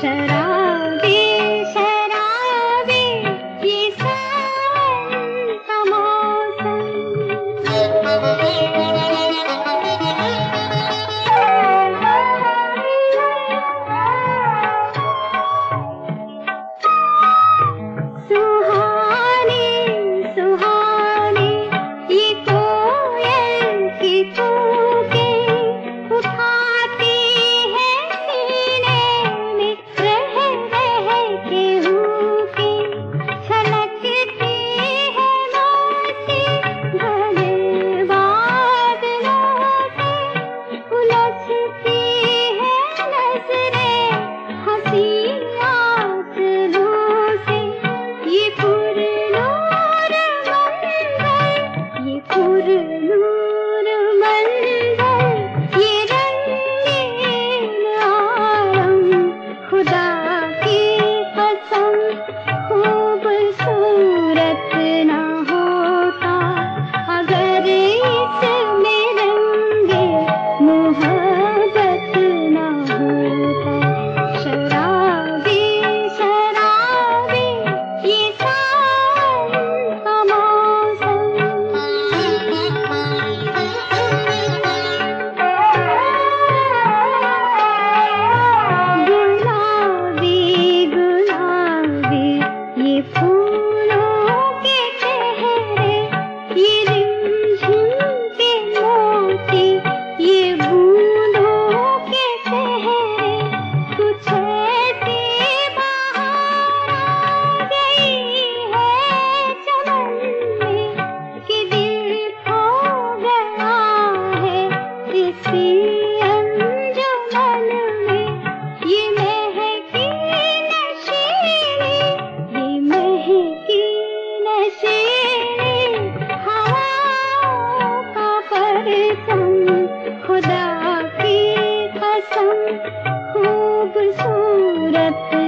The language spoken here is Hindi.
शराबी शराबी ये सावन का मौसम। सुहानी सुहानी ये कोयल की कूकें उठाती है सीने में रह रह के हूके। छलकती है मोती घने बादलों से, उलझती है नजरें हंसी आंसुओं से। ये पुरनूर मंजर ये पुरनूर मंजर ये रंगीन आलम, खुदा की कसम खूबसूरत ना होता अगर इसमें रंगे मोहब्बत ना होता। शराबी शराबी ये सावन का मौसम। गुलाबी गुलाबी ये फूलों के चेहरे, ये रिमझिम के मोती ये बूंदों के चेहरे। कुछ ऐसी बहार आ गई है चमन में कि दिल खो गया है इसी अंजुमन में। ये महकी नशीली ये महकी नशीली हवाओं का परचम, खुदा की कसम खूबसूरत